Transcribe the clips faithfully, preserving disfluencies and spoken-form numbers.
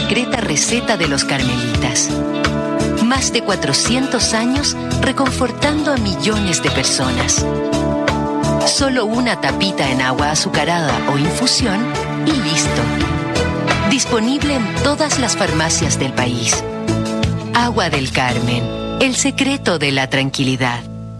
secreta receta de los carmelitas. Más de cuatrocientos años reconfortando a millones de personas. Solo una tapita en agua azucarada o infusión y listo. Disponible en todas las farmacias del país. Agua del Carmen, el secreto de la tranquilidad.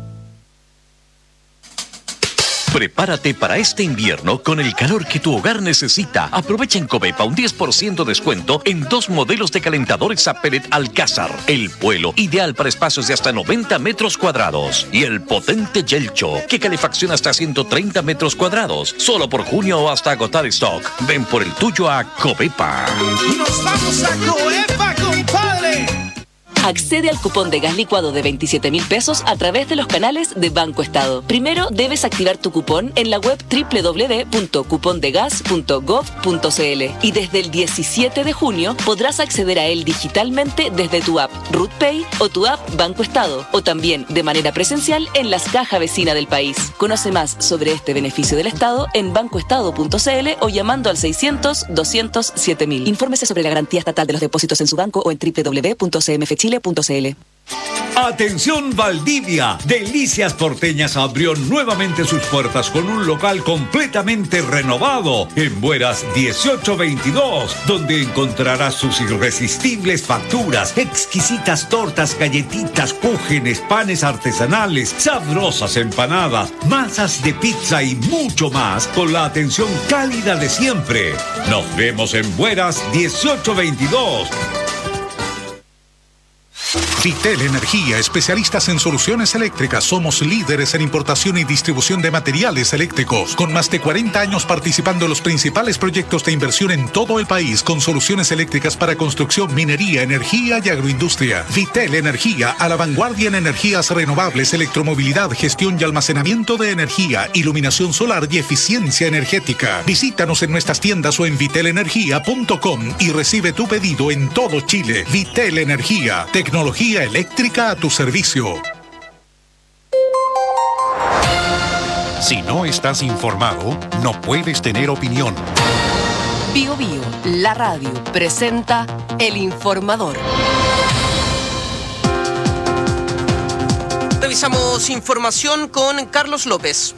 Prepárate para este invierno con el calor que tu hogar necesita. Aprovecha en Covepa un diez por ciento descuento en dos modelos de calentadores a pellet Alcázar. El Vuelo, ideal para espacios de hasta noventa metros cuadrados. Y el potente Yelcho, que calefacciona hasta ciento treinta metros cuadrados. Solo por junio o hasta agotar stock. Ven por el tuyo a Covepa. ¡Nos vamos a Covepa, compadre! Accede al cupón de gas licuado de veintisiete mil pesos a través de los canales de Banco Estado. Primero debes activar tu cupón en la web doble u doble u doble u punto cupondegas punto gov punto cl y desde el diecisiete de junio podrás acceder a él digitalmente desde tu app RutPay o tu app Banco Estado o también de manera presencial en las cajas vecinas del país. Conoce más sobre este beneficio del Estado en bancoestado punto cl o llamando al seiscientos, doscientos, siete mil. Infórmese sobre la garantía estatal de los depósitos en su banco o en doble u doble u doble u punto c m f chile punto c l. Atención Valdivia, Delicias Porteñas abrió nuevamente sus puertas con un local completamente renovado en Bueras dieciocho veintidós, donde encontrarás sus irresistibles facturas, exquisitas tortas, galletitas, cúgenes, panes artesanales, sabrosas empanadas, masas de pizza y mucho más con la atención cálida de siempre. Nos vemos en Bueras dieciocho veintidós. Vitel Energía, especialistas en soluciones eléctricas. Somos líderes en importación y distribución de materiales eléctricos, con más de cuarenta años participando en los principales proyectos de inversión en todo el país, con soluciones eléctricas para construcción, minería, energía y agroindustria. Vitel Energía, a la vanguardia en energías renovables, electromovilidad, gestión y almacenamiento de energía, iluminación solar y eficiencia energética. Visítanos en nuestras tiendas o en vitel energía punto com y recibe tu pedido en todo Chile. Vitel Energía, tecnología eléctrica a tu servicio. Si no estás informado, no puedes tener opinión. Bio Bio, la radio, presenta El Informador. Revisamos información con Carlos López.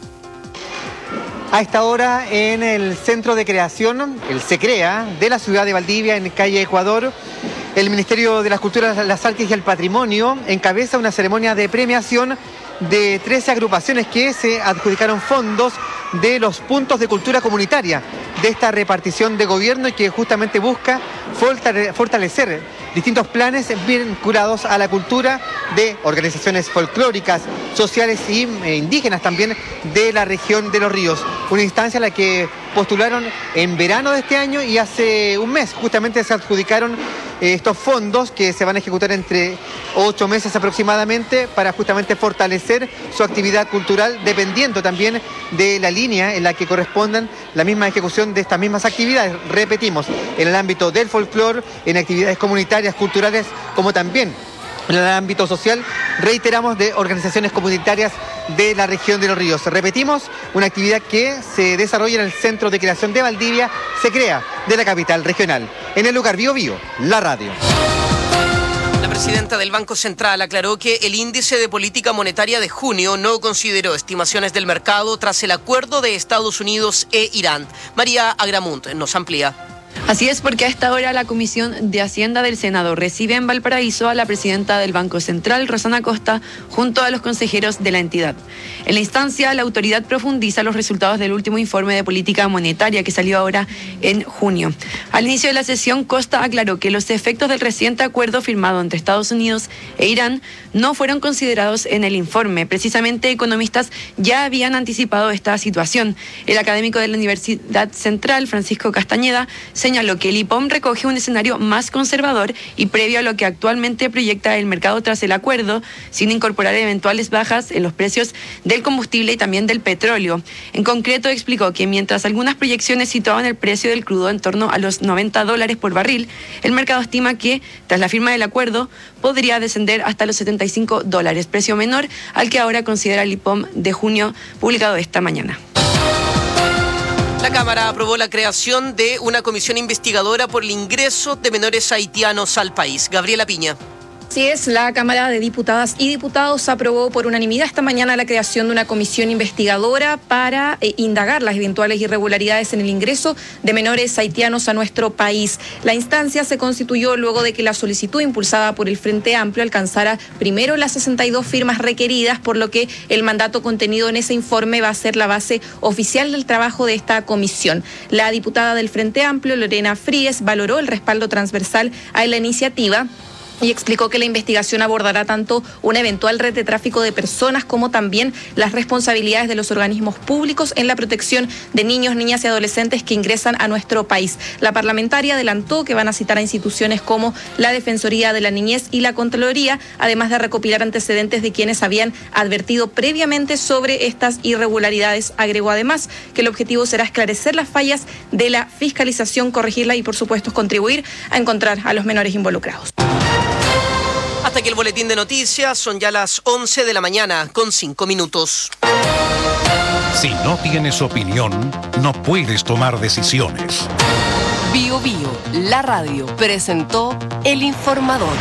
A esta hora en el Centro de Creación, el SECREA, de la ciudad de Valdivia, en calle Ecuador, el Ministerio de las Culturas, las Artes y el Patrimonio encabeza una ceremonia de premiación de trece agrupaciones que se adjudicaron fondos de los puntos de cultura comunitaria de esta repartición de gobierno y que justamente busca fortalecer distintos planes vinculados a la cultura de organizaciones folclóricas, sociales y indígenas también de la región de Los Ríos. Una instancia a la que postularon en verano de este año y hace un mes justamente se adjudicaron estos fondos que se van a ejecutar entre ocho meses aproximadamente para justamente fortalecer su actividad cultural, dependiendo también de la línea en la que correspondan la misma ejecución de estas mismas actividades. Repetimos, en el ámbito del folclore, en actividades comunitarias, culturales, como también en el ámbito social, reiteramos, de organizaciones comunitarias de la región de Los Ríos. Repetimos, una actividad que se desarrolla en el Centro de Creación de Valdivia, SECREA, de la capital regional. En el lugar Bio Bio, la radio. La presidenta del Banco Central aclaró que el índice de política monetaria de junio no consideró estimaciones del mercado tras el acuerdo de Estados Unidos e Irán. María Agramunt nos amplía. Así es, porque a esta hora la Comisión de Hacienda del Senado recibe en Valparaíso a la presidenta del Banco Central, Rosana Costa, junto a los consejeros de la entidad. En la instancia, la autoridad profundiza los resultados del último informe de política monetaria que salió ahora en junio. Al inicio de la sesión, Costa aclaró que los efectos del reciente acuerdo firmado entre Estados Unidos e Irán no fueron considerados en el informe. Precisamente, economistas ya habían anticipado esta situación. El académico de la Universidad Central, Francisco Castañeda, señaló que el I P O M recoge un escenario más conservador y previo a lo que actualmente proyecta el mercado tras el acuerdo, sin incorporar eventuales bajas en los precios del combustible y también del petróleo. En concreto, explicó que mientras algunas proyecciones situaban el precio del crudo en torno a los noventa dólares por barril, el mercado estima que, tras la firma del acuerdo, podría descender hasta los setenta y cinco dólares, precio menor al que ahora considera el I P O M de junio, publicado esta mañana. La Cámara aprobó la creación de una comisión investigadora por el ingreso de menores haitianos al país. Gabriela Piña. Así es, la Cámara de Diputadas y Diputados aprobó por unanimidad esta mañana la creación de una comisión investigadora para eh, indagar las eventuales irregularidades en el ingreso de menores haitianos a nuestro país. La instancia se constituyó luego de que la solicitud impulsada por el Frente Amplio alcanzara primero las sesenta y dos firmas requeridas, por lo que el mandato contenido en ese informe va a ser la base oficial del trabajo de esta comisión. La diputada del Frente Amplio, Lorena Fríes, valoró el respaldo transversal a la iniciativa y explicó que la investigación abordará tanto una eventual red de tráfico de personas como también las responsabilidades de los organismos públicos en la protección de niños, niñas y adolescentes que ingresan a nuestro país. La parlamentaria adelantó que van a citar a instituciones como la Defensoría de la Niñez y la Contraloría, además de recopilar antecedentes de quienes habían advertido previamente sobre estas irregularidades. Agregó además que el objetivo será esclarecer las fallas de la fiscalización, corregirla y, por supuesto, contribuir a encontrar a los menores involucrados. Hasta aquí el boletín de noticias, son ya las once de la mañana con cinco minutos. Si no tienes opinión, no puedes tomar decisiones. Bio Bio, la radio, presentó El Informador.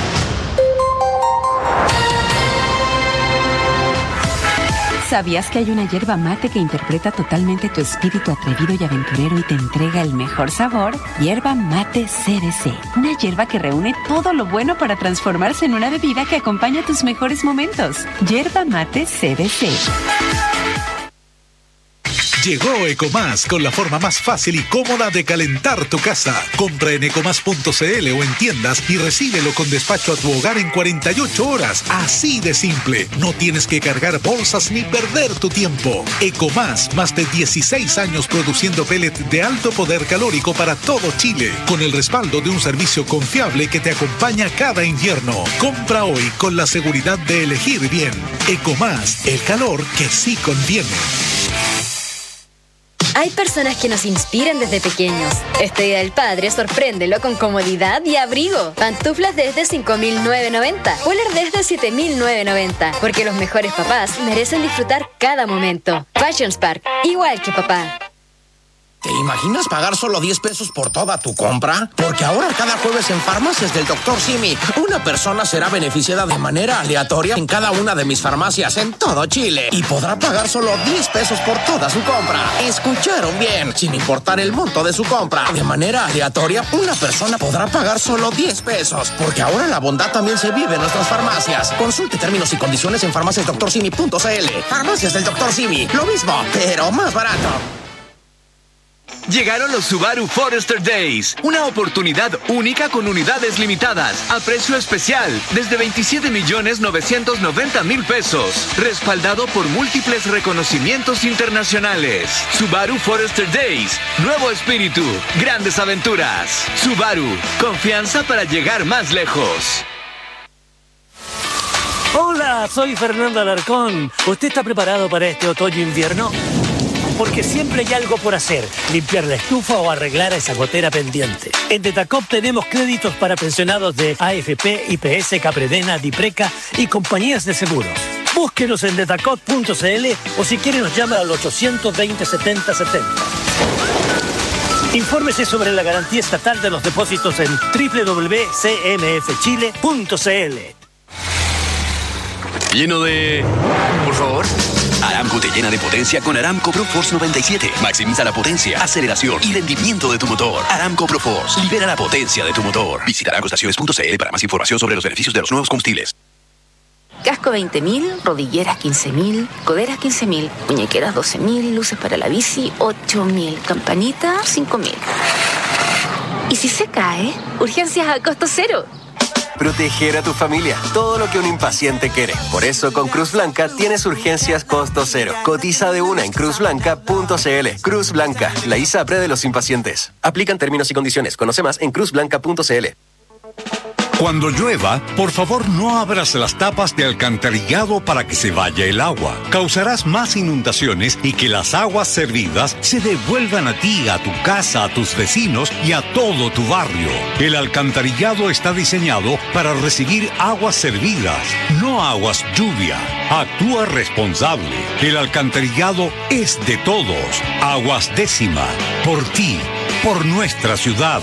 ¿Sabías que hay una yerba mate que interpreta totalmente tu espíritu atrevido y aventurero y te entrega el mejor sabor? Yerba Mate C D C. Una yerba que reúne todo lo bueno para transformarse en una bebida que acompaña tus mejores momentos. Yerba Mate C D C. Llegó Ecomás con la forma más fácil y cómoda de calentar tu casa. Compra en ecomás punto cl o en tiendas y recíbelo con despacho a tu hogar en cuarenta y ocho horas. Así de simple. No tienes que cargar bolsas ni perder tu tiempo. Ecomás, más de dieciséis años produciendo pellet de alto poder calórico para todo Chile, con el respaldo de un servicio confiable que te acompaña cada invierno. Compra hoy con la seguridad de elegir bien. Ecomás, el calor que sí conviene. Hay personas que nos inspiran desde pequeños. Este Día del Padre, sorpréndelo con comodidad y abrigo. Pantuflas desde cinco mil novecientos noventa. Polar desde siete mil novecientos noventa. Porque los mejores papás merecen disfrutar cada momento. Fashion Spark, igual que papá. ¿Te imaginas pagar solo diez pesos por toda tu compra? Porque ahora cada jueves en Farmacias del doctor Simi, una persona será beneficiada de manera aleatoria en cada una de mis farmacias en todo Chile. Y podrá pagar solo diez pesos por toda su compra. ¿Escucharon bien? Sin importar el monto de su compra. De manera aleatoria, una persona podrá pagar solo diez pesos. Porque ahora la bondad también se vive en nuestras farmacias. Consulte términos y condiciones en farmacias doctor simi punto cl. Farmacias del doctor Simi, lo mismo, pero más barato. Llegaron los Subaru Forester Days, una oportunidad única con unidades limitadas, a precio especial, desde veintisiete millones novecientos noventa mil pesos, respaldado por múltiples reconocimientos internacionales. Subaru Forester Days, nuevo espíritu, grandes aventuras. Subaru, confianza para llegar más lejos. Hola, soy Fernando Alarcón. ¿Usted está preparado para este otoño-invierno? Porque siempre hay algo por hacer, limpiar la estufa o arreglar esa gotera pendiente. En Detacop tenemos créditos para pensionados de A F P, I P S, Capredena, Dipreca y compañías de seguros. Búsquenos en detacop punto cl o si quiere nos llama al ochocientos veinte, setenta setenta. Infórmese sobre la garantía estatal de los depósitos en doble u doble u doble u punto c m f chile punto c l. Lleno de... Por favor. Aramco te llena de potencia con Aramco ProForce noventa y siete. Maximiza la potencia, aceleración y rendimiento de tu motor. Aramco ProForce. Libera la potencia de tu motor. Visita aramco estaciones punto cl para más información sobre los beneficios de los nuevos combustibles. Casco veinte mil, rodilleras quince mil, coderas quince mil, muñequeras doce mil, luces para la bici ocho mil, campanita cinco mil. ¿Y si se cae? Urgencias a costo cero. Proteger a tu familia, todo lo que un impaciente quiere. Por eso con Cruz Blanca tienes urgencias costo cero. Cotiza de una en cruz blanca punto cl. Cruz Blanca, la ISAPRE de los impacientes. Aplican términos y condiciones. Conoce más en cruz blanca punto cl. Cuando llueva, por favor no abras las tapas de alcantarillado para que se vaya el agua. Causarás más inundaciones y que las aguas servidas se devuelvan a ti, a tu casa, a tus vecinos y a todo tu barrio. El alcantarillado está diseñado para recibir aguas servidas, no aguas lluvia. Actúa responsable. El alcantarillado es de todos. Aguas Décima. Por ti, por nuestra ciudad.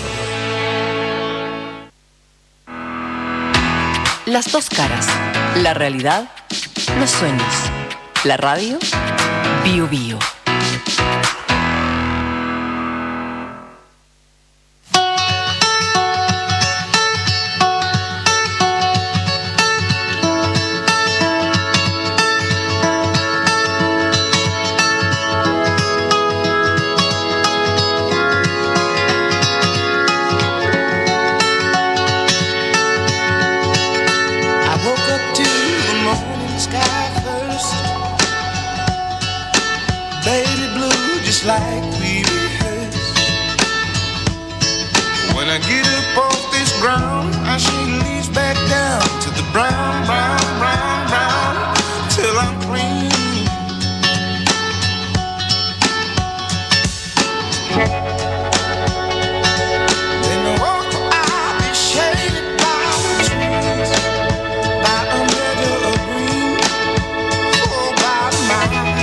Las dos caras. La realidad, los sueños. La radio, Bio Bio. Like we rehearsed. When I get up off this ground, I shake leaves back down to the brown, brown, brown, brown, till I'm clean. Then I walk, I'll be shaded by the trees, by a meadow of green, oh, by mine.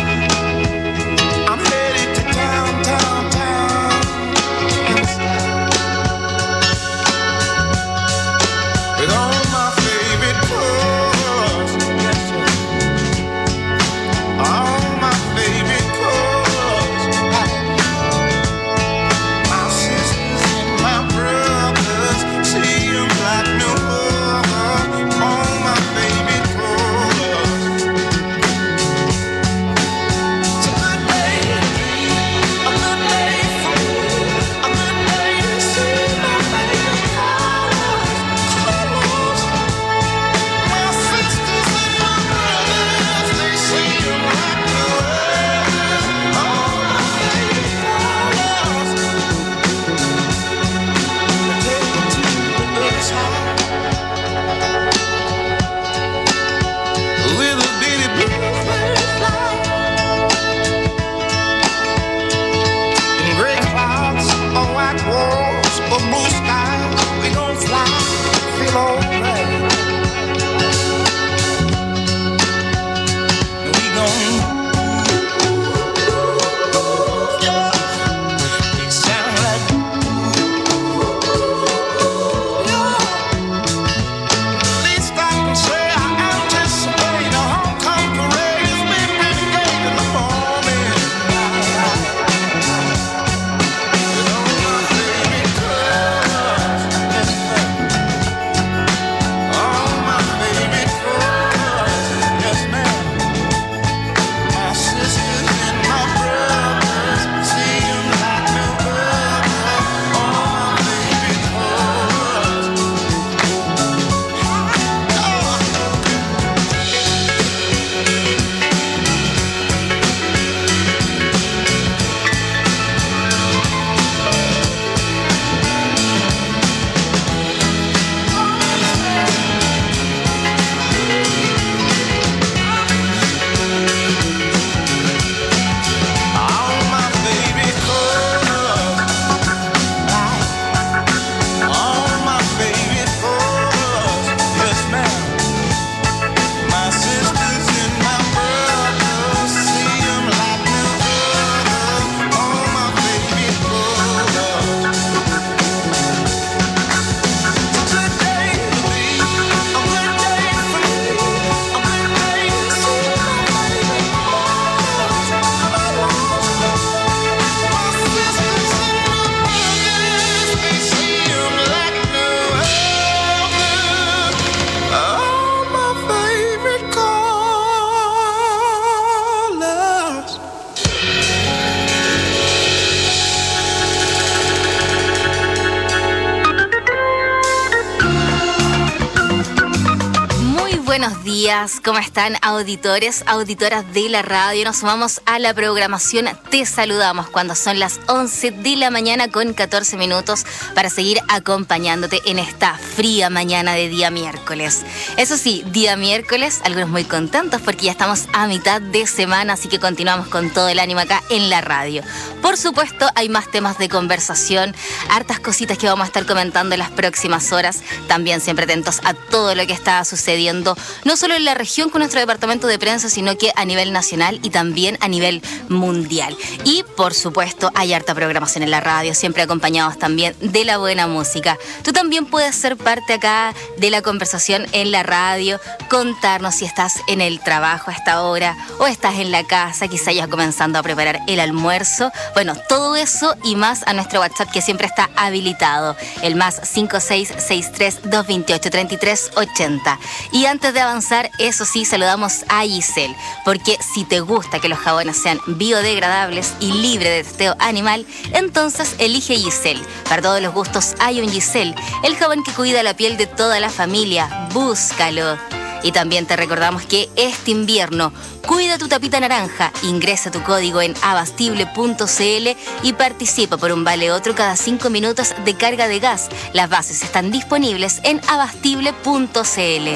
buenos días. ¿Cómo están, auditores, auditoras de la radio? Nos sumamos a la programación. Te saludamos cuando son las once de la mañana con catorce minutos para seguir acompañándote en esta fría mañana de día miércoles. Eso sí, día miércoles, algunos muy contentos porque ya estamos a mitad de semana, así que continuamos con todo el ánimo acá en la radio. Por supuesto, hay más temas de conversación, hartas cositas que vamos a estar comentando en las próximas horas. También siempre atentos a todo lo que está sucediendo, no solo en la región con nuestro departamento de prensa, sino que a nivel nacional y también a nivel mundial. Y por supuesto hay harta programación en la radio, siempre acompañados también de la buena música. Tú también puedes ser parte acá de la conversación en la radio, contarnos si estás en el trabajo a esta hora o estás en la casa, quizá ya comenzando a preparar el almuerzo. Bueno, todo eso y más a nuestro WhatsApp que siempre está habilitado, el más cinco seis seis tres, dos dos ocho, tres tres ocho cero. Y antes de avanzar, eso sí, saludamos a Giselle, porque si te gusta que los jabones sean biodegradables y libres de testeo animal, entonces elige Giselle. Para todos los gustos hay un Giselle, el jabón que cuida la piel de toda la familia. Búscalo. Y también te recordamos que este invierno cuida tu tapita naranja, ingresa tu código en abastible punto c l y participa por un vale otro cada cinco minutos de carga de gas. Las bases están disponibles en abastible punto c l.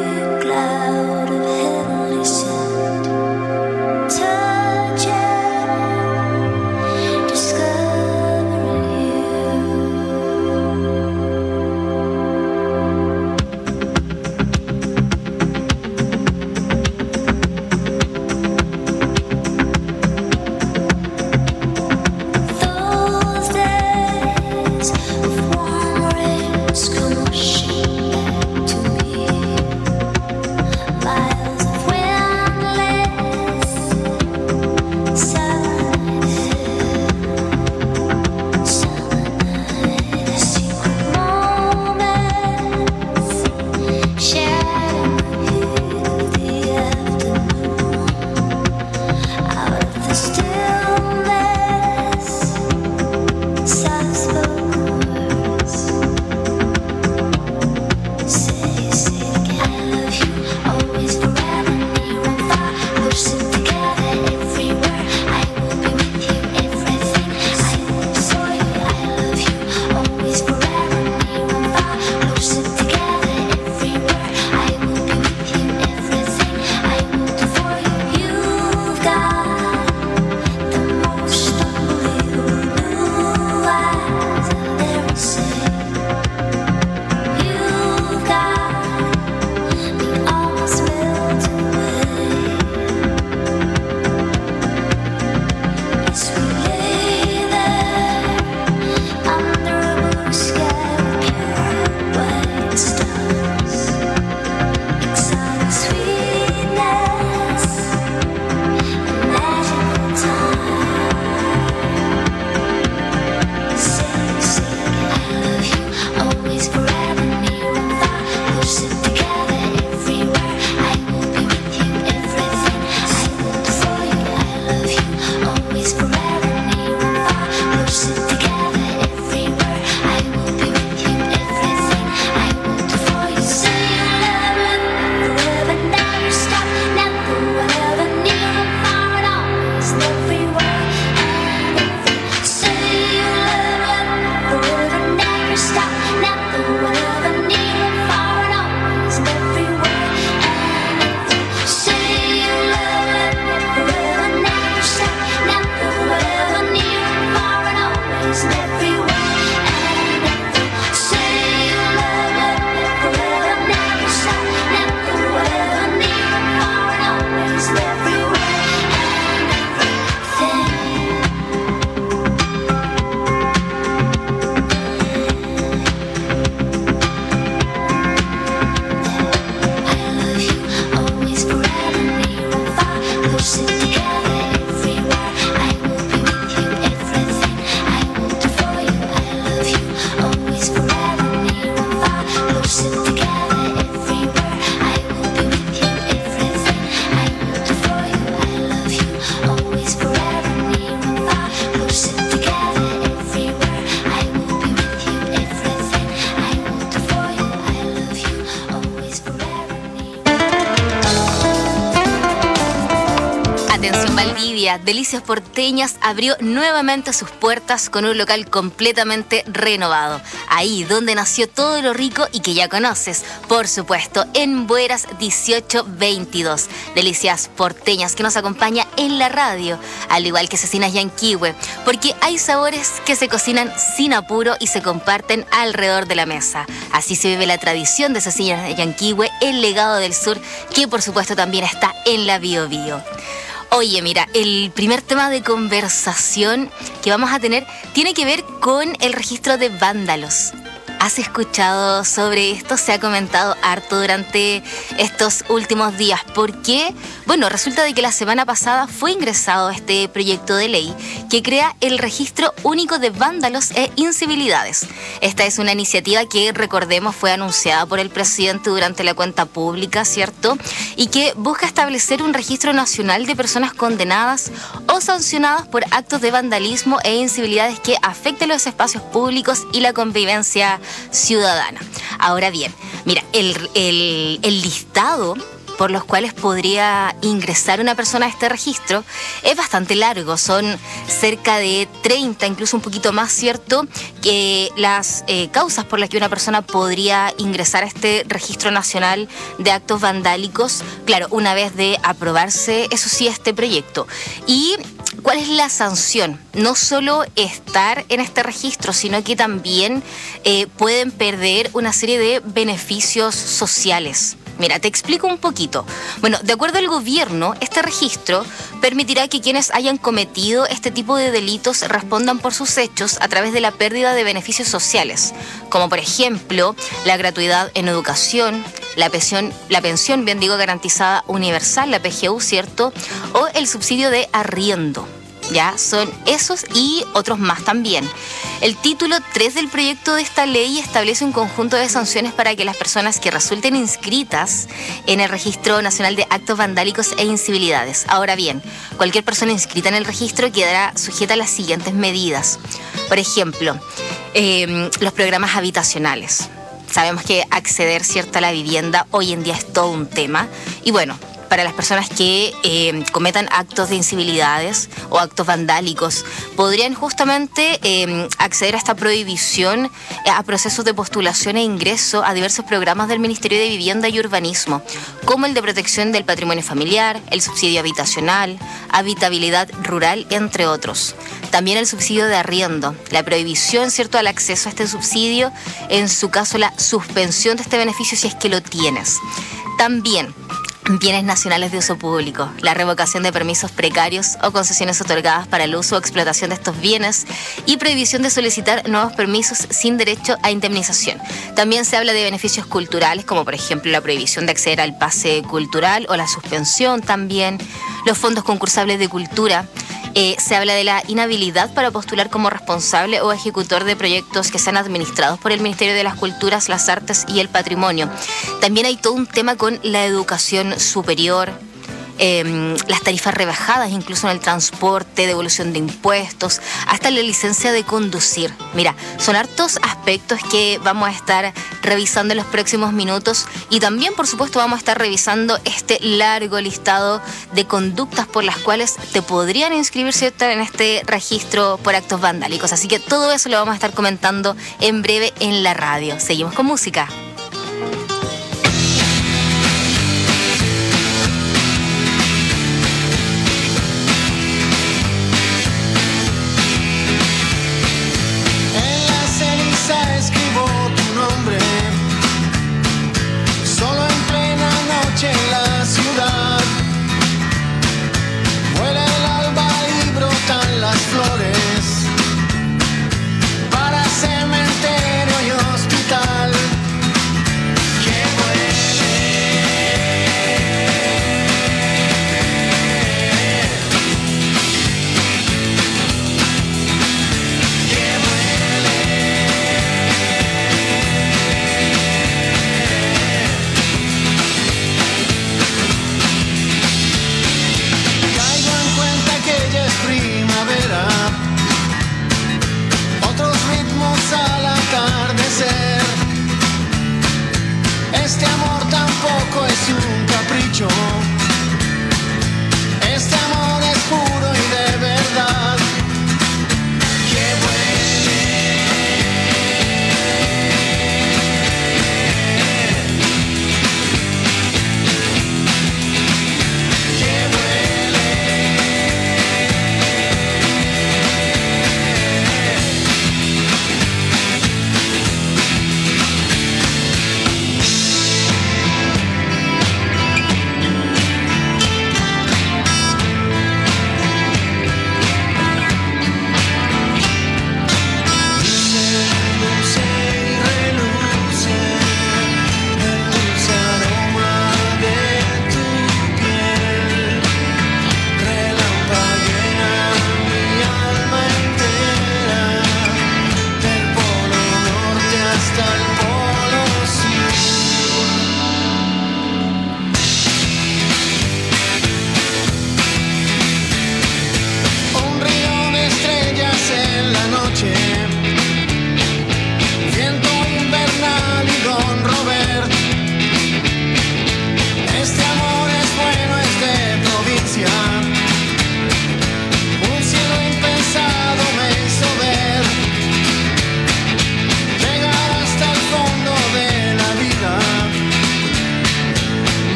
Cloud of heavenly scent, touching Atención Valdivia, Delicias Porteñas abrió nuevamente sus puertas con un local completamente renovado. Ahí donde nació todo lo rico y que ya conoces, por supuesto, en Bueras dieciocho veintidós. Delicias Porteñas que nos acompaña en la radio, al igual que Cecinas Yanquihue, porque hay sabores que se cocinan sin apuro y se comparten alrededor de la mesa. Así se vive la tradición de Cecinas Yanquihue, el legado del sur, que por supuesto también está en la Bio Bio. Oye, mira, el primer tema de conversación que vamos a tener tiene que ver con el registro de vándalos. ¿Has escuchado sobre esto? Se ha comentado harto durante estos últimos días. ¿Por qué? Bueno, resulta de que la semana pasada fue ingresado este proyecto de ley que crea el registro único de vándalos e incivilidades. Esta es una iniciativa que, recordemos, fue anunciada por el presidente durante la cuenta pública, ¿cierto? Y que busca establecer un registro nacional de personas condenadas o sancionadas por actos de vandalismo e incivilidades que afecten los espacios públicos y la convivencia ciudadana. Ahora bien, mira, el, el, el listado por los cuales podría ingresar una persona a este registro es bastante largo, son cerca de treinta, incluso un poquito más, ¿cierto? Que las eh, causas por las que una persona podría ingresar a este registro nacional de actos vandálicos, claro, una vez de aprobarse, eso sí, este proyecto. Y ¿cuál es la sanción? No solo estar en este registro, sino que también eh, pueden perder una serie de beneficios sociales. Mira, te explico un poquito. Bueno, de acuerdo al gobierno, este registro permitirá que quienes hayan cometido este tipo de delitos respondan por sus hechos a través de la pérdida de beneficios sociales, como por ejemplo la gratuidad en educación, la pensión, la pensión, bien digo, garantizada universal, la P G U, ¿cierto? O el subsidio de arriendo. Ya, son esos y otros más también. El título tres del proyecto de esta ley establece un conjunto de sanciones para que las personas que resulten inscritas en el Registro Nacional de Actos Vandálicos e Incivilidades. Ahora bien, cualquier persona inscrita en el registro quedará sujeta a las siguientes medidas. Por ejemplo, eh, los programas habitacionales. Sabemos que acceder, ¿cierto?, a la vivienda hoy en día es todo un tema. Y bueno, para las personas que eh, cometan actos de incivilidades o actos vandálicos, podrían justamente eh, acceder a esta prohibición a procesos de postulación e ingreso a diversos programas del Ministerio de Vivienda y Urbanismo, como el de protección del patrimonio familiar, el subsidio habitacional, habitabilidad rural, entre otros. También el subsidio de arriendo, la prohibición, ¿cierto?, al acceso a este subsidio, en su caso la suspensión de este beneficio si es que lo tienes. También bienes nacionales de uso público, la revocación de permisos precarios o concesiones otorgadas para el uso o explotación de estos bienes y prohibición de solicitar nuevos permisos sin derecho a indemnización. También se habla de beneficios culturales, como por ejemplo la prohibición de acceder al pase cultural o la suspensión también, los fondos concursables de cultura. Eh, se habla de la inhabilidad para postular como responsable o ejecutor de proyectos que sean administrados por el Ministerio de las Culturas, las Artes y el Patrimonio. También hay todo un tema con la educación superior, eh, las tarifas rebajadas, incluso en el transporte, devolución de impuestos, hasta la licencia de conducir. Mira, son hartos aspectos que vamos a estar revisando en los próximos minutos y también, por supuesto, vamos a estar revisando este largo listado de conductas por las cuales te podrían inscribir, ¿cierto?, en este registro por actos vandálicos. Así que todo eso lo vamos a estar comentando en breve en la radio. Seguimos con música. Escribo tu nombre, solo en plena noche en la ciudad. Vuela el alba y brotan las flores para cementerio y hospital.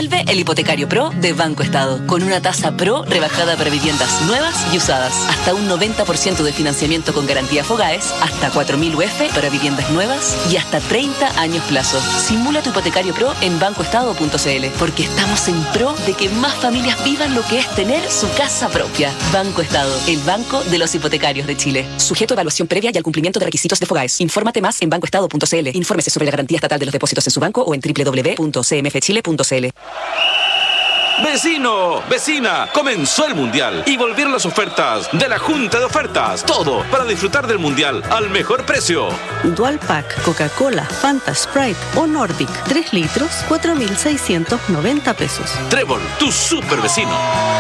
Vuelve el Hipotecario Pro de Banco Estado, con una tasa Pro rebajada para viviendas nuevas y usadas. Hasta un noventa por ciento de financiamiento con garantía Fogaes, hasta cuatro mil U F para viviendas nuevas y hasta treinta años plazo. Simula tu Hipotecario Pro en banco estado punto c l, porque estamos en pro de que más familias vivan lo que es tener su casa propia. Banco Estado, el banco de los hipotecarios de Chile. Sujeto a evaluación previa y al cumplimiento de requisitos de Fogaes. Infórmate más en banco estado punto c l. Infórmese sobre la garantía estatal de los depósitos en su banco o en doble u doble u doble u punto c m f chile punto c l. Vecino, vecina, comenzó el Mundial y volvieron las ofertas de la Junta de Ofertas. Todo para disfrutar del Mundial al mejor precio. Dual Pack, Coca-Cola, Fanta, Sprite o Nordic, tres litros, cuatro mil seiscientos noventa pesos. Trébol, tu super vecino.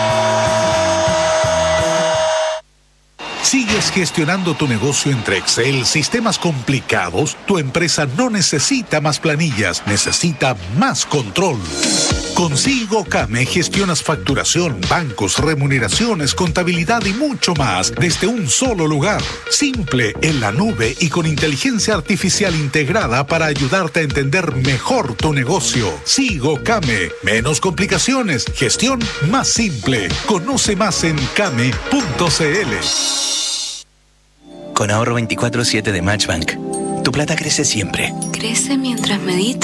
¿Sigues gestionando tu negocio entre Excel, sistemas complicados? Tu empresa no necesita más planillas, necesita más control. Con SigoCame gestionas facturación, bancos, remuneraciones, contabilidad y mucho más desde un solo lugar. Simple, en la nube y con inteligencia artificial integrada para ayudarte a entender mejor tu negocio. SigoCame, menos complicaciones, gestión más simple. Conoce más en came punto c l. Con ahorro veinticuatro siete de Matchbank, tu plata crece siempre. Crece mientras medito.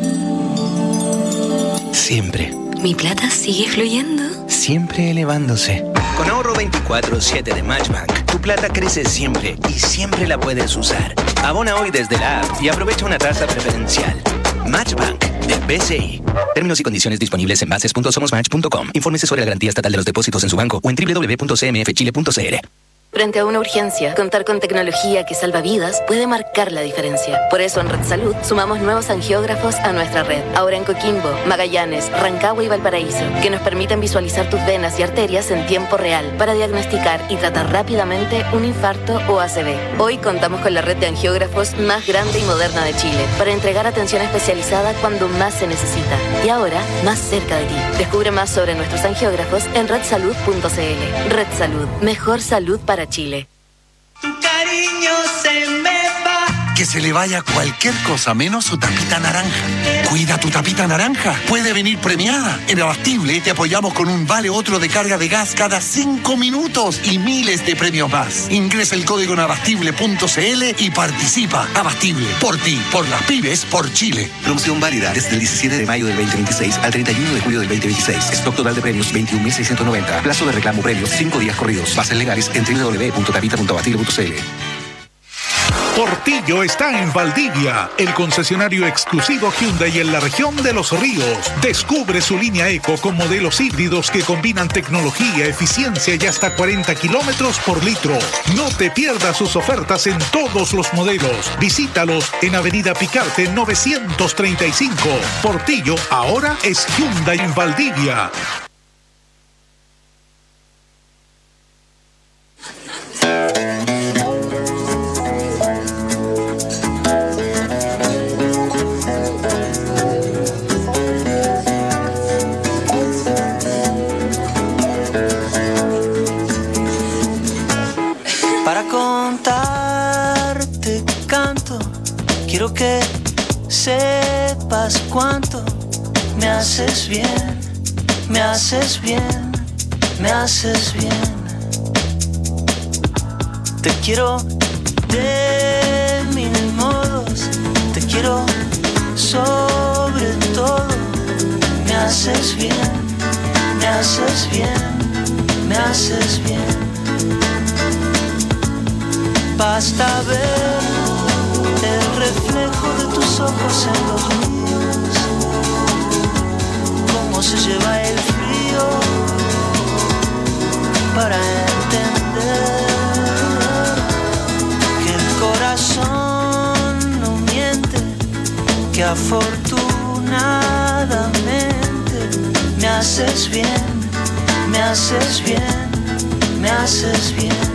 Siempre. Mi plata sigue fluyendo. Siempre elevándose. Con ahorro veinticuatro siete de Matchbank, tu plata crece siempre y siempre la puedes usar. Abona hoy desde la app y aprovecha una tasa preferencial. Matchbank del B C I. Términos y condiciones disponibles en bases punto somos match punto com. Infórmese sobre la garantía estatal de los depósitos en su banco o en doble u doble u doble u punto c m f chile punto c l. Frente a una urgencia, contar con tecnología que salva vidas puede marcar la diferencia. Por eso en Red Salud sumamos nuevos angiógrafos a nuestra red. Ahora en Coquimbo, Magallanes, Rancagua y Valparaíso, que nos permiten visualizar tus venas y arterias en tiempo real para diagnosticar y tratar rápidamente un infarto o A C V. Hoy contamos con la red de angiógrafos más grande y moderna de Chile para entregar atención especializada cuando más se necesita. Y ahora, más cerca de ti. Descubre más sobre nuestros angiógrafos en red salud punto c l. Red Salud, mejor salud para Chile. Tu cariño se me va. Que se le vaya cualquier cosa menos su tapita naranja. Cuida tu tapita naranja. Puede venir premiada. En Abastible te apoyamos con un vale otro de carga de gas cada cinco minutos y miles de premios más. Ingresa el código en abastible punto c l y participa. Abastible, por ti, por las pymes, por Chile. Promoción válida desde el diecisiete de mayo del veinte veintiséis al treinta y uno de julio del veinte veintiséis. Stock total de premios veintiún mil seiscientos noventa. Plazo de reclamo premios cinco días corridos. Bases legales en doble u doble u doble u punto tapita punto abastible punto c l. Portillo está en Valdivia, el concesionario exclusivo Hyundai en la región de Los Ríos. Descubre su línea Eco con modelos híbridos que combinan tecnología, eficiencia y hasta cuarenta kilómetros por litro. No te pierdas sus ofertas en todos los modelos. Visítalos en Avenida Picarte novecientos treinta y cinco. Portillo ahora es Hyundai en Valdivia. Quiero que sepas cuánto me haces bien, me haces bien, me haces bien. Te quiero de mil modos, te quiero sobre todo. Me haces bien, me haces bien, me haces bien. Basta ver el reflejo de tus ojos en los míos, cómo se lleva el frío para entender que el corazón no miente, que afortunadamente me haces bien, me haces bien, me haces bien.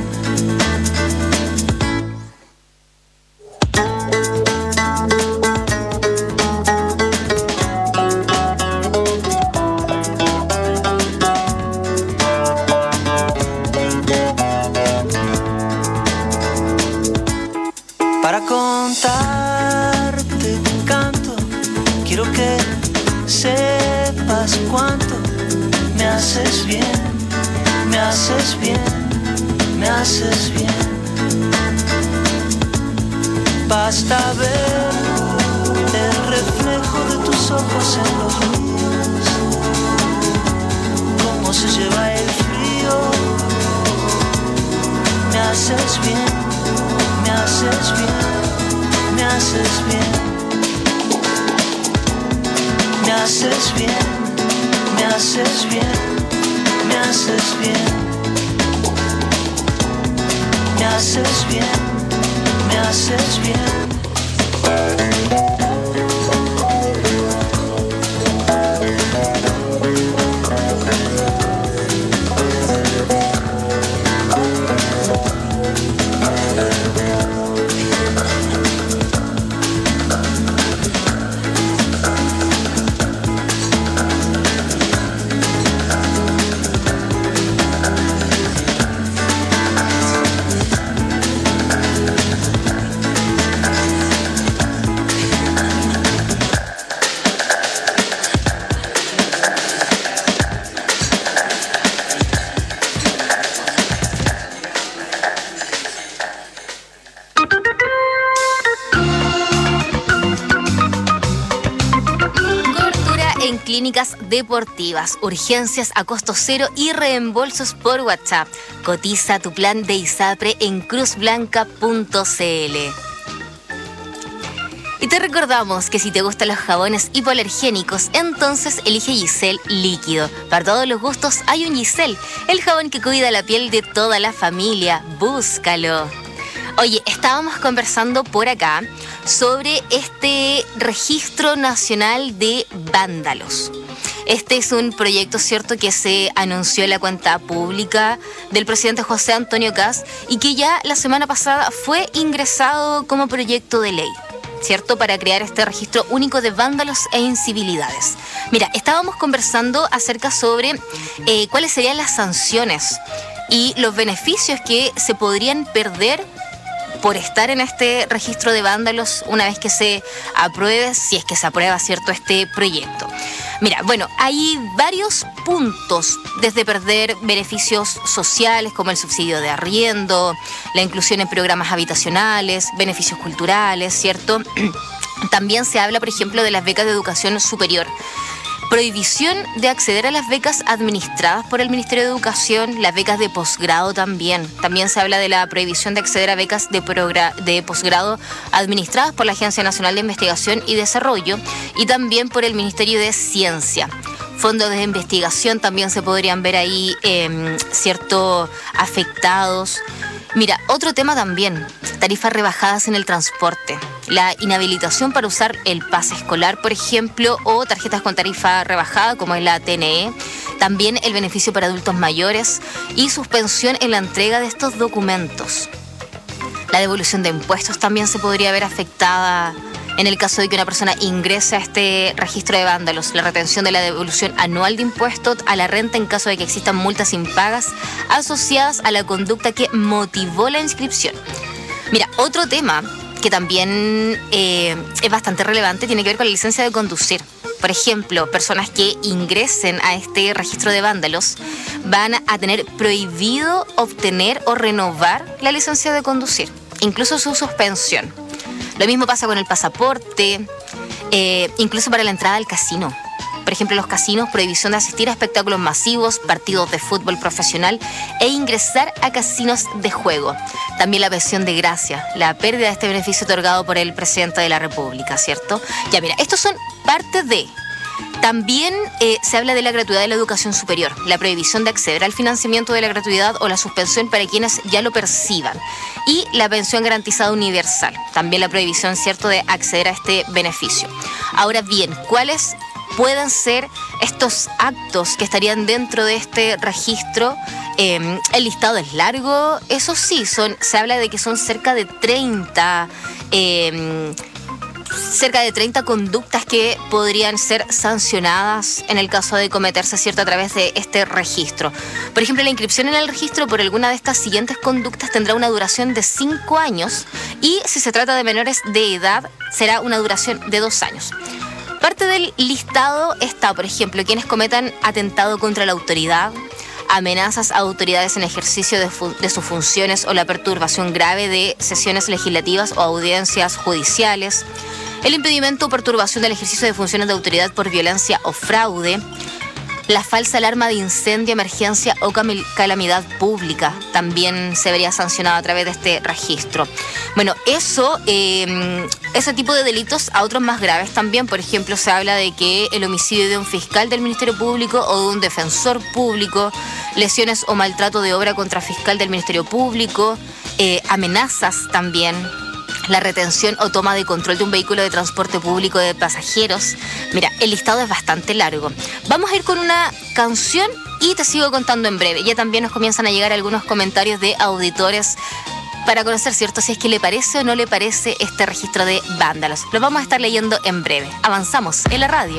haces bien. Basta ver el reflejo de tus ojos en los míos, cómo se lleva el frío. Me haces bien, me haces bien, me haces bien. Me haces bien, me haces bien, me haces bien. Me haces bien, me haces bien. Clínicas deportivas, urgencias a costo cero y reembolsos por WhatsApp. Cotiza tu plan de ISAPRE en cruz blanca punto c l. Y te recordamos que si te gustan los jabones hipoalergénicos, entonces elige Giselle Líquido. Para todos los gustos hay un Giselle, el jabón que cuida la piel de toda la familia. Búscalo. Oye, estábamos conversando por acá sobre este Registro Nacional de Vándalos. Este es un proyecto, cierto, que se anunció en la cuenta pública del presidente José Antonio Kast y que ya la semana pasada fue ingresado como proyecto de ley, ¿cierto?, para crear este registro único de vándalos e incivilidades. Mira, estábamos conversando acerca sobre eh, cuáles serían las sanciones y los beneficios que se podrían perder por estar en este registro de vándalos una vez que se apruebe, si es que se aprueba, cierto, este proyecto. Mira, bueno, hay varios puntos, desde perder beneficios sociales como el subsidio de arriendo, la inclusión en programas habitacionales, beneficios culturales, ¿cierto? También se habla, por ejemplo, de las becas de educación superior. Prohibición de acceder a las becas administradas por el Ministerio de Educación, las becas de posgrado también. También se habla de la prohibición de acceder a becas de, progra- de posgrado administradas por la Agencia Nacional de Investigación y Desarrollo y también por el Ministerio de Ciencia. Fondos de investigación también se podrían ver ahí, eh, cierto, afectados. Mira, otro tema también, tarifas rebajadas en el transporte. La inhabilitación para usar el pase escolar, por ejemplo, o tarjetas con tarifa rebajada, como es la T N E. También el beneficio para adultos mayores y suspensión en la entrega de estos documentos. La devolución de impuestos también se podría ver afectada en el caso de que una persona ingrese a este registro de vándalos. La retención de la devolución anual de impuestos a la renta en caso de que existan multas impagas asociadas a la conducta que motivó la inscripción. Mira, otro tema que también eh, es bastante relevante tiene que ver con la licencia de conducir. Por ejemplo, personas que ingresen a este registro de vándalos van a tener prohibido obtener o renovar la licencia de conducir, incluso su suspensión. Lo mismo pasa con el pasaporte, eh, incluso para la entrada al casino. Por ejemplo, los casinos, prohibición de asistir a espectáculos masivos, partidos de fútbol profesional e ingresar a casinos de juego. También la pensión de gracia, la pérdida de este beneficio otorgado por el presidente de la República, ¿cierto? Ya mira, estos son parte de... También eh, se habla de la gratuidad de la educación superior, la prohibición de acceder al financiamiento de la gratuidad o la suspensión para quienes ya lo perciban, y la pensión garantizada universal, también la prohibición, cierto, de acceder a este beneficio. Ahora bien, ¿cuáles pueden ser estos actos que estarían dentro de este registro? Eh, el listado es largo, eso sí, son, se habla de que son cerca de treinta... Eh, cerca de treinta conductas que podrían ser sancionadas en el caso de cometerse, cierto, a través de este registro. Por ejemplo, la inscripción en el registro por alguna de estas siguientes conductas tendrá una duración de cinco años y si se trata de menores de edad será una duración de dos años. Parte del listado está, por ejemplo, quienes cometan atentado contra la autoridad, amenazas a autoridades en ejercicio de, fu- de sus funciones o la perturbación grave de sesiones legislativas o audiencias judiciales, el impedimento o perturbación del ejercicio de funciones de autoridad por violencia o fraude, la falsa alarma de incendio, emergencia o cam- calamidad pública también se vería sancionado a través de este registro. Bueno, eso, eh, ese tipo de delitos a otros más graves también. Por ejemplo, se habla de que el homicidio de un fiscal del Ministerio Público o de un defensor público, lesiones o maltrato de obra contra fiscal del Ministerio Público, eh, amenazas también, la retención o toma de control de un vehículo de transporte público de pasajeros. Mira, el listado es bastante largo. Vamos a ir con una canción y te sigo contando en breve. Ya también nos comienzan a llegar algunos comentarios de auditores para conocer, ¿cierto?, si es que le parece o no le parece este registro de vándalos. Lo vamos a estar leyendo en breve. Avanzamos en la radio.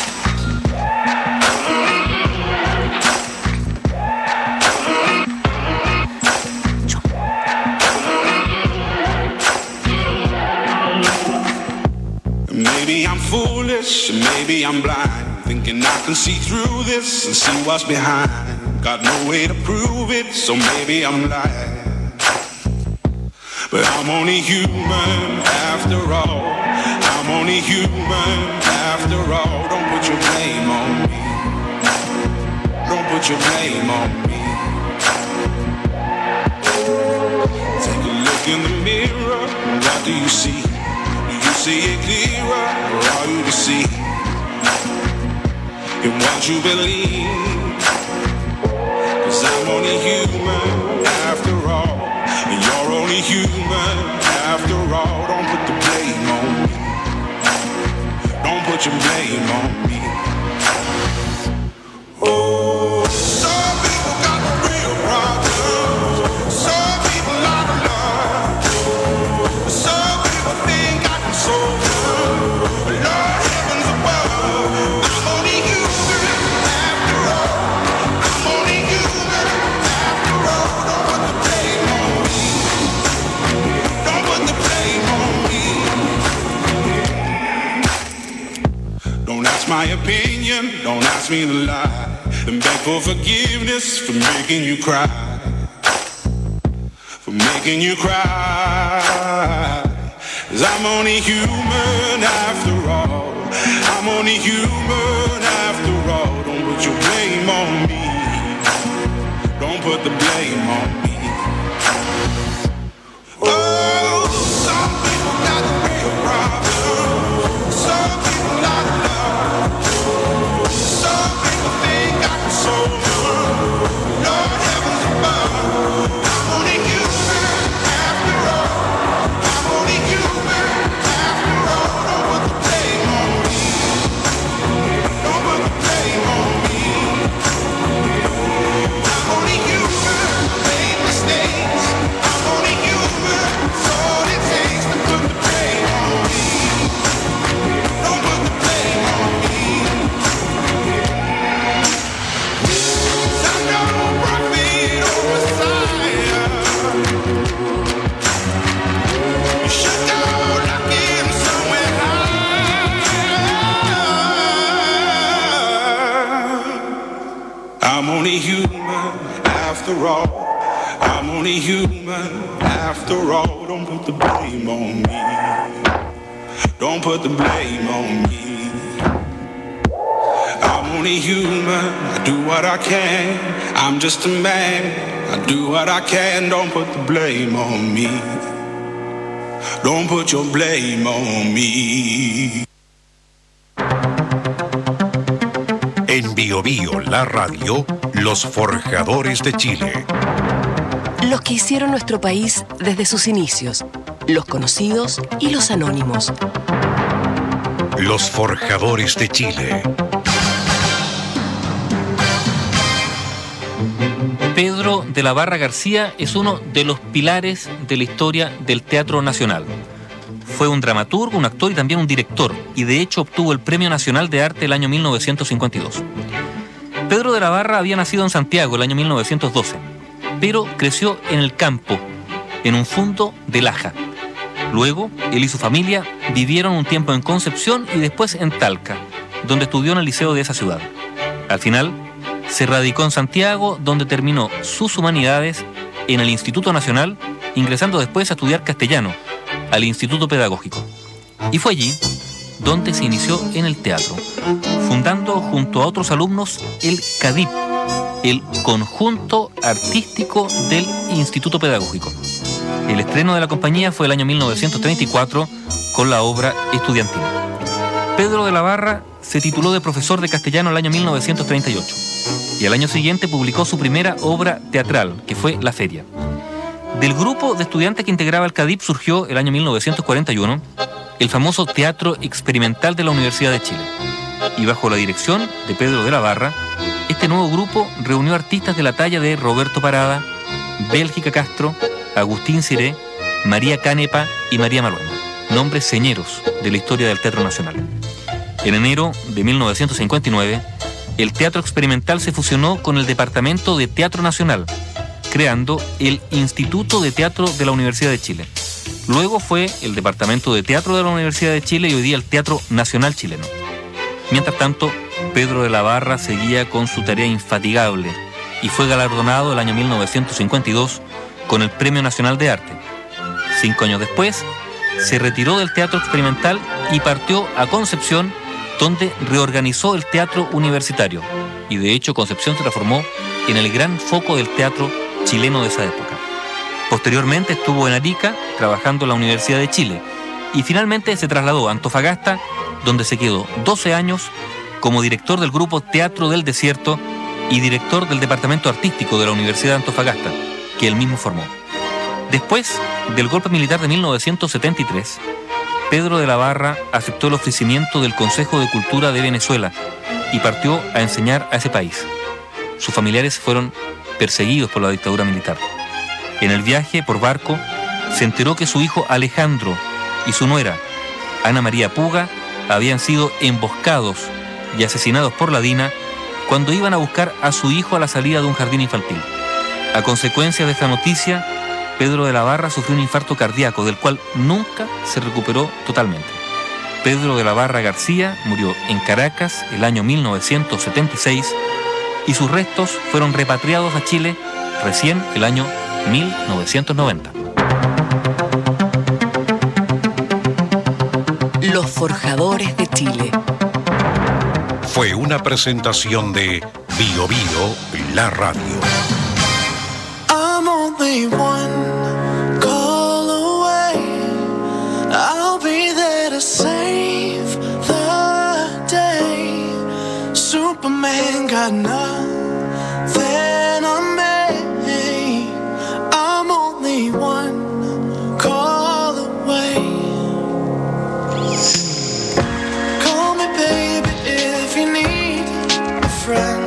Maybe I'm foolish, maybe I'm blind, thinking I can see through this and see what's behind. Got no way to prove it, so maybe I'm lying. But I'm only human after all. I'm only human after all. Don't put your blame on me. Don't put your blame on me. Take a look in the mirror, what do you see? See it clearer, or are you deceived in what you believe? Cause I'm only human after all, and you're only human after all. Don't put the blame on me. Don't put your blame on me. Oh, some people got real problems. Some people out of love. Some people think I can solve them. But Lord heavens above, I'm only human after all. I'm only human after all. Don't put the blame on me. Don't put the blame on me. Don't ask my opinion, don't ask me to lie. Then beg for forgiveness for making you cry. For making you cry. Cause I'm only human after all. I'm only human after all. Don't put your blame on me. Don't put the blame on me. Oh, some people got real problems. Some people not love. Some people think I can solve them. Lord heavens above, I'm only human after all. I'm only human after all. Don't put the blame on me. Don't put the blame on me. I'm only human, made mistakes. I'm only human, it's all it takes to put the blame on me. Don't put the blame on me. I'm no prophet or Messiah. You should go lock him somewhere high. I'm only human after all. I'm only human after all. Don't put the blame on me. Don't put the blame on me. I'm only human. I do what I can. I'm just a man. I do what I can. Don't put the blame on me. Don't put your blame on me. En Bio Bio, la radio, los forjadores de Chile. Los que hicieron nuestro país desde sus inicios, los conocidos y los anónimos. Los forjadores de Chile. Pedro de la Barra García es uno de los pilares de la historia del Teatro Nacional. Fue un dramaturgo, un actor y también un director, y de hecho obtuvo el Premio Nacional de Arte el año mil novecientos cincuenta y dos. Pedro de la Barra había nacido en Santiago el año mil novecientos doce, pero creció en el campo, en un fundo de Laja. Luego, él y su familia vivieron un tiempo en Concepción y después en Talca, donde estudió en el liceo de esa ciudad. Al final, se radicó en Santiago, donde terminó sus humanidades en el Instituto Nacional, ingresando después a estudiar castellano al Instituto Pedagógico. Y fue allí donde se inició en el teatro, fundando junto a otros alumnos el CADIP, el Conjunto Artístico del Instituto Pedagógico. El estreno de la compañía fue el año mil novecientos treinta y cuatro con la obra estudiantil. Pedro de la Barra se tituló de profesor de castellano el año mil novecientos treinta y ocho y al año siguiente publicó su primera obra teatral, que fue La Feria. Del grupo de estudiantes que integraba el CADIP surgió el año mil novecientos cuarenta y uno el famoso Teatro Experimental de la Universidad de Chile. Y bajo la dirección de Pedro de la Barra, este nuevo grupo reunió artistas de la talla de Roberto Parada, Bélgica Castro, Agustín Ciré, María Canepa y María Maluenda, nombres señeros de la historia del Teatro Nacional. En enero de mil novecientos cincuenta y nueve, el Teatro Experimental se fusionó con el Departamento de Teatro Nacional, creando el Instituto de Teatro de la Universidad de Chile. Luego fue el Departamento de Teatro de la Universidad de Chile y hoy día el Teatro Nacional Chileno. Mientras tanto, Pedro de la Barra seguía con su tarea infatigable y fue galardonado el año mil novecientos cincuenta y dos con el Premio Nacional de Arte. Cinco años después, se retiró del Teatro Experimental y partió a Concepción, donde reorganizó el teatro universitario. Y de hecho, Concepción se transformó en el gran foco del teatro chileno de esa época. Posteriormente estuvo en Arica, trabajando en la Universidad de Chile, y finalmente se trasladó a Antofagasta, donde se quedó doce años como director del grupo Teatro del Desierto y director del Departamento Artístico de la Universidad de Antofagasta, que él mismo formó. Después del golpe militar de mil novecientos setenta y tres, Pedro de la Barra aceptó el ofrecimiento del Consejo de Cultura de Venezuela y partió a enseñar a ese país. Sus familiares fueron perseguidos por la dictadura militar. En el viaje por barco, se enteró que su hijo Alejandro y su nuera, Ana María Puga, habían sido emboscados y asesinados por la DINA cuando iban a buscar a su hijo a la salida de un jardín infantil. A consecuencia de esta noticia, Pedro de la Barra sufrió un infarto cardíaco, del cual nunca se recuperó totalmente. Pedro de la Barra García murió en Caracas el año mil novecientos setenta y seis y sus restos fueron repatriados a Chile recién el año mil novecientos noventa. Los Forjadores de Chile. Fue una presentación de Bio Bio, la radio. I'm only one call away. I'll be there to save the day. Superman got nothing on me. I'm only one call away. Call me baby if you need a friend.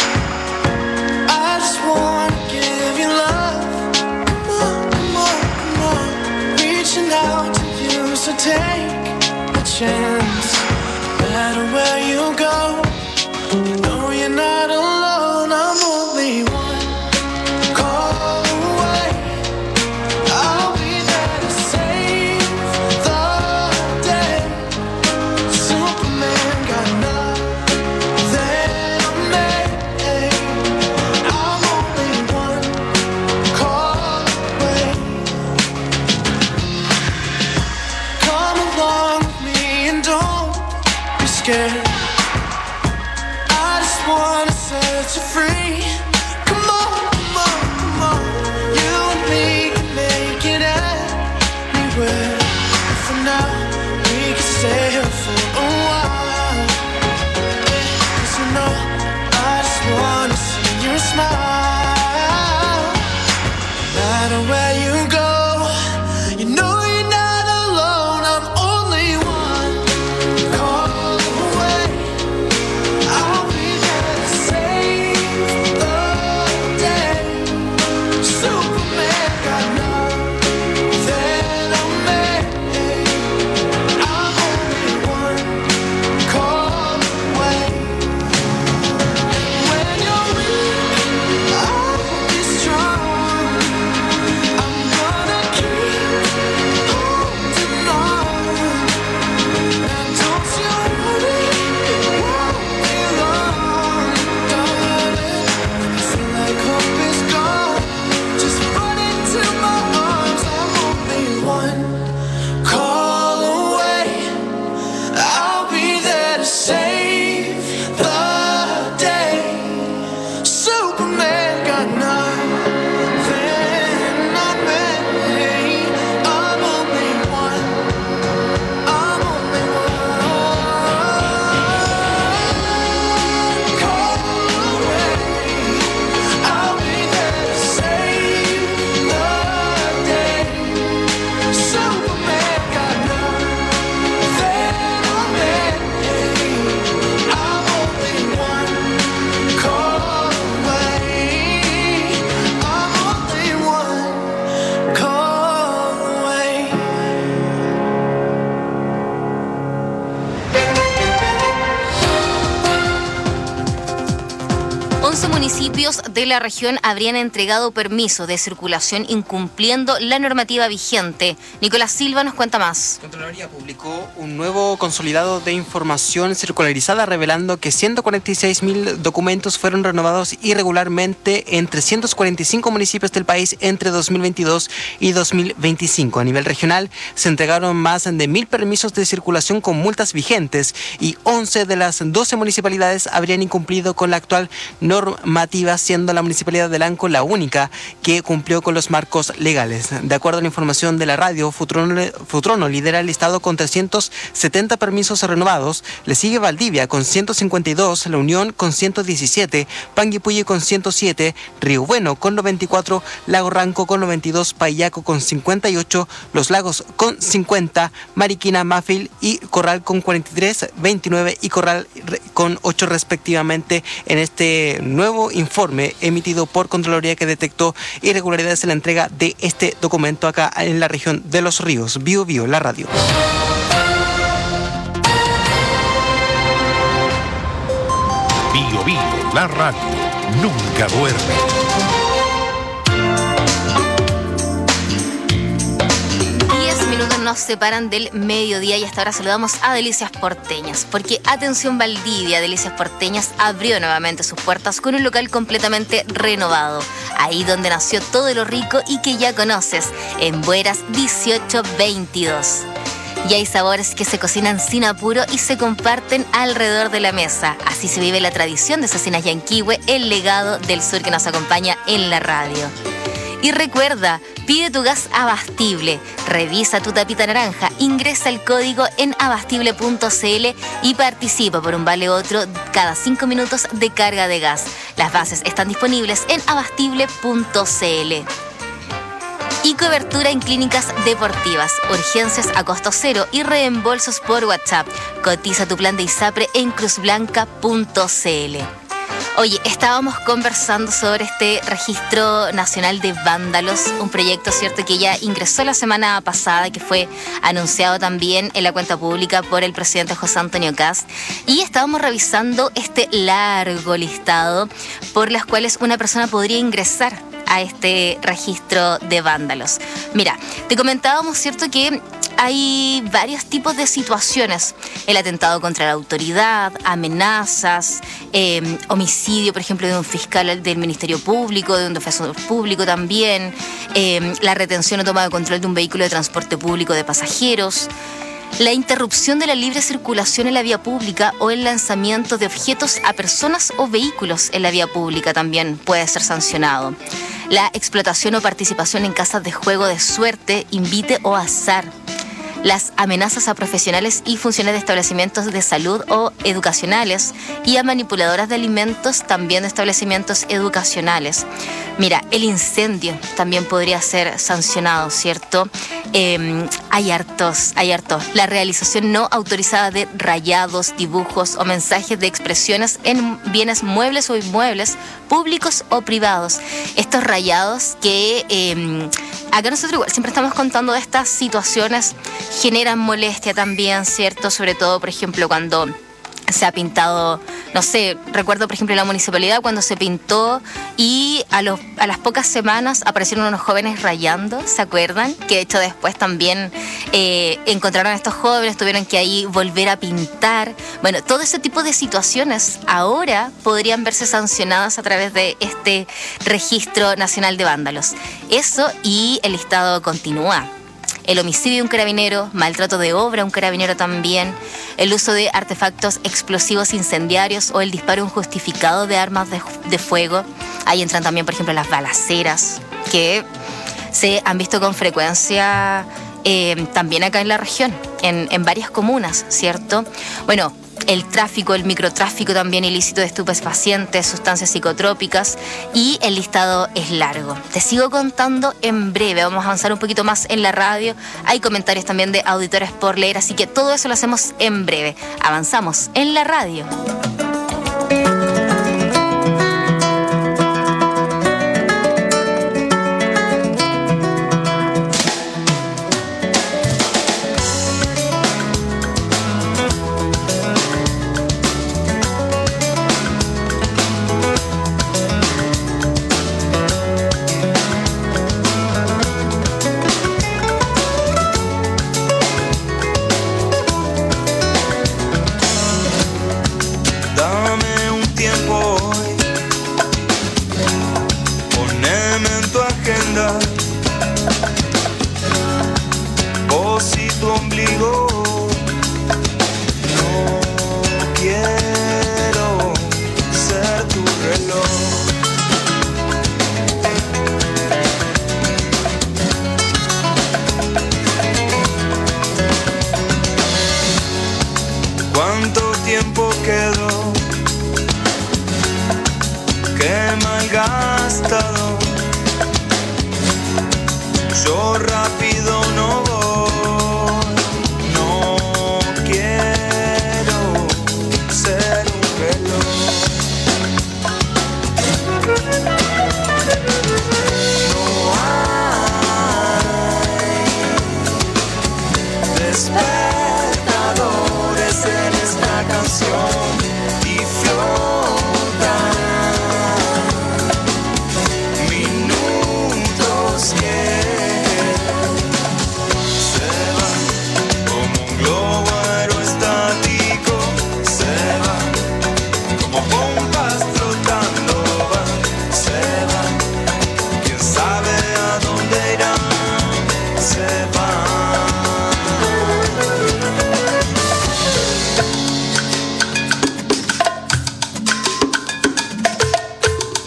I just wanna give you love. Come on, come on, come on. Reaching out to you, so take a chance. No matter where you go, you know you're not alone. I'm only one call away. I'll be there to save the day. Superman got nothing on me. I'm only one call away. Come along with me and don't be scared. I just wanna set you free. Come on, come on, come on. You and me can make it anywhere. And for now, we can stay here for a while. 'Cause you know, I just wanna see your smile. No matter where you go, you know you're not alone. I'm only one call away. Disturbios de la región habrían entregado permiso de circulación incumpliendo la normativa vigente. Nicolás Silva nos cuenta más. Contraloría publicó un nuevo consolidado de información circularizada revelando que ciento cuarenta y seis mil documentos fueron renovados irregularmente en trescientos cuarenta y cinco municipios del país entre dos mil veintidós y dos mil veinticinco. A nivel regional se entregaron más de mil permisos de circulación con multas vigentes y once de las doce municipalidades habrían incumplido con la actual normativa, siendo la municipalidad de Lanco la única que cumplió con los marcos legales. De acuerdo a la información de la radio, Futrono, Futrono lidera el listado con trescientos setenta permisos renovados, le sigue Valdivia con ciento cincuenta y dos, La Unión con ciento diecisiete, Panguipulli con ciento siete, Río Bueno con noventa y cuatro, Lago Ranco con noventa y dos, Payaco con cincuenta y ocho, Los Lagos con cincuenta, Mariquina, Mafil y Corral con cuarenta y tres, veintinueve y Corral con ocho respectivamente en este nuevo informe emitido por Contraloría que detectó irregularidades en la entrega de este documento acá en la región de Los Ríos. Bio Bio, la radio. Bio Bio, la radio, nunca duerme. Nos separan del mediodía y hasta ahora saludamos a Delicias Porteñas, porque atención Valdivia, Delicias Porteñas abrió nuevamente sus puertas con un local completamente renovado, ahí donde nació todo lo rico y que ya conoces, en Bueras dieciocho veintidós. Y hay sabores que se cocinan sin apuro y se comparten alrededor de la mesa. Así se vive la tradición de Cocinas Yanquihue, el legado del sur que nos acompaña en la radio. Y recuerda, pide tu gas abastible, revisa tu tapita naranja, ingresa el código en abastible punto c l y participa por un vale otro cada cinco minutos de carga de gas. Las bases están disponibles en abastible punto c l. Y cobertura en clínicas deportivas, urgencias a costo cero y reembolsos por WhatsApp. Cotiza tu plan de ISAPRE en cruz blanca punto c l. Oye, estábamos conversando sobre este Registro Nacional de Vándalos, un proyecto, cierto, que ya ingresó la semana pasada, que fue anunciado también en la cuenta pública por el presidente José Antonio Kast, y estábamos revisando este largo listado por las cuales una persona podría ingresar a este registro de vándalos. Mira, te comentábamos, cierto, que hay varios tipos de situaciones: el atentado contra la autoridad, amenazas, eh, homicidio, por ejemplo, de un fiscal del Ministerio Público, de un defensor público también, eh, la retención o toma de control de un vehículo de transporte público de pasajeros, la interrupción de la libre circulación en la vía pública o el lanzamiento de objetos a personas o vehículos en la vía pública también puede ser sancionado. La explotación o participación en casas de juego de suerte, invite o azar. Las amenazas a profesionales y funcionarios de establecimientos de salud o educacionales y a manipuladoras de alimentos también de establecimientos educacionales. Mira, el incendio también podría ser sancionado, ¿cierto? Eh, hay hartos, hay hartos. La realización no autorizada de rayados, dibujos o mensajes de expresiones en bienes muebles o inmuebles, públicos o privados. Estos rayados que eh, acá nosotros igual siempre estamos contando de estas situaciones, generan molestia también, ¿cierto? Sobre todo, por ejemplo, cuando se ha pintado, no sé, recuerdo por ejemplo la municipalidad cuando se pintó y a, los, a las pocas semanas aparecieron unos jóvenes rayando, ¿se acuerdan? Que de hecho después también eh, encontraron a estos jóvenes, tuvieron que ahí volver a pintar. Bueno, todo ese tipo de situaciones ahora podrían verse sancionadas a través de este Registro Nacional de Vándalos. Eso, y el listado continúa. El homicidio de un carabinero, maltrato de obra a un carabinero también, el uso de artefactos explosivos incendiarios o el disparo injustificado de armas de, de fuego. Ahí entran también, por ejemplo, las balaceras, que se han visto con frecuencia eh, también acá en la región, en, en varias comunas, ¿cierto? Bueno, el tráfico, el microtráfico también ilícito de estupefacientes, sustancias psicotrópicas, y el listado es largo. Te sigo contando en breve, vamos a avanzar un poquito más en la radio, hay comentarios también de auditores por leer, así que todo eso lo hacemos en breve. Avanzamos en la radio.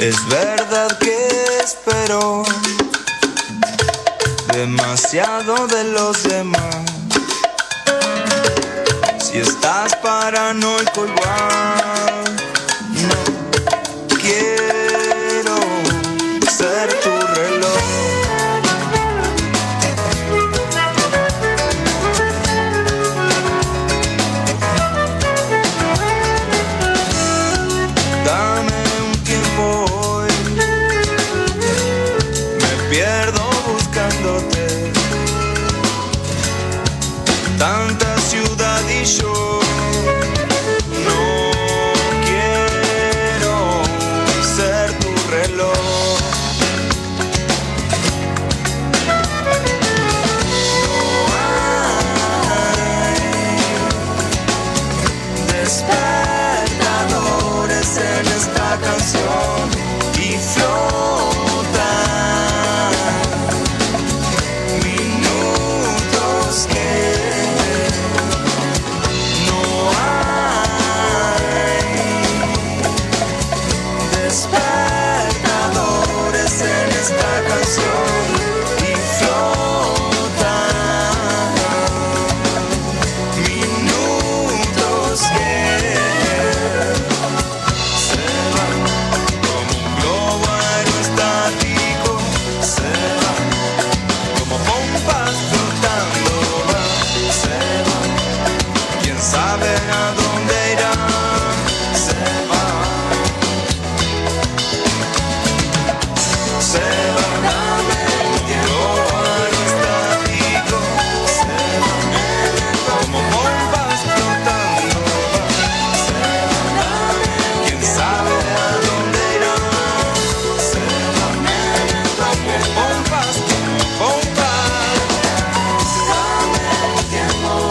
Es verdad que espero demasiado de los demás. Si estás paranoico igual, no quiero ser tu reloj. Dame un tiempo hoy, me pierdo buscándote. Tanta ciudad y yo no quiero ser tu reloj. No hay despertadores en esta canción y flota minutos que despertadores en esta canción y flota minutos que se van como un globo aerostático, se van como pompas flotando, van, se van, quién sabe a dónde irán, se van. Se va, dame un tiempo aerostático, se va, como bombas flotando, va, se va, dame, quién sabe a dónde irán, se va, como bombas, como bombas, dame un tiempo.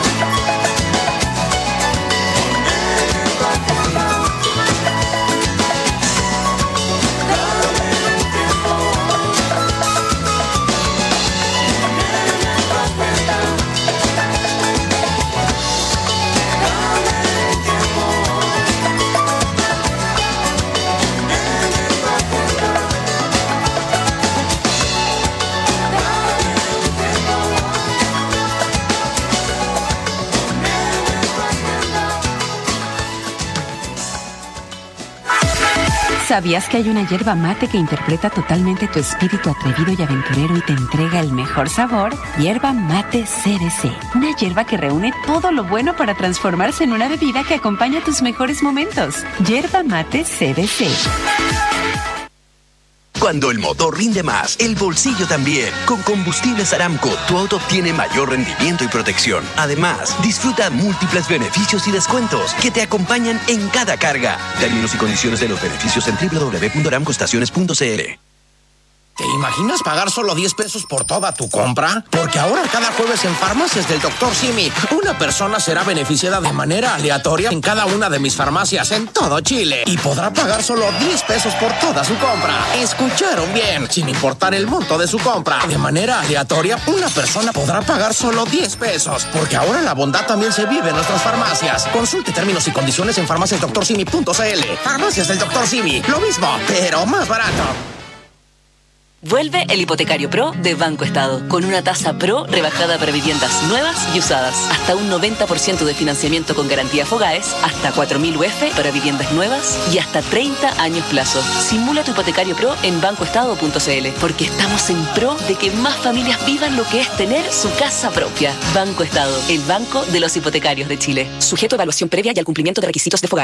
¿Sabías que hay una hierba mate que interpreta totalmente tu espíritu atrevido y aventurero y te entrega el mejor sabor? Hierba Mate C D C. Una hierba que reúne todo lo bueno para transformarse en una bebida que acompaña tus mejores momentos. Hierba Mate C D C. Cuando el motor rinde más, el bolsillo también. Con Combustibles Aramco, tu auto obtiene mayor rendimiento y protección. Además, disfruta múltiples beneficios y descuentos que te acompañan en cada carga. Términos y condiciones de los beneficios en doble u doble u doble u punto aramco estaciones punto c l. ¿Te imaginas pagar solo diez pesos por toda tu compra? Porque ahora cada jueves en Farmacias del doctor Simi, una persona será beneficiada de manera aleatoria en cada una de mis farmacias en todo Chile y podrá pagar solo diez pesos por toda su compra. ¿Escucharon bien? Sin importar el monto de su compra, de manera aleatoria, una persona podrá pagar solo diez pesos. Porque ahora la bondad también se vive en nuestras farmacias. Consulte términos y condiciones en farmacias doctor simi punto c l. Farmacias del doctor Simi, lo mismo, pero más barato. Vuelve el Hipotecario Pro de Banco Estado, con una tasa Pro rebajada para viviendas nuevas y usadas. Hasta un noventa por ciento de financiamiento con garantía Fogaes, hasta cuatro mil U F para viviendas nuevas y hasta treinta años plazo. Simula tu Hipotecario Pro en banco estado punto c l, porque estamos en pro de que más familias vivan lo que es tener su casa propia. Banco Estado, el banco de los hipotecarios de Chile. Sujeto a evaluación previa y al cumplimiento de requisitos de Fogaes.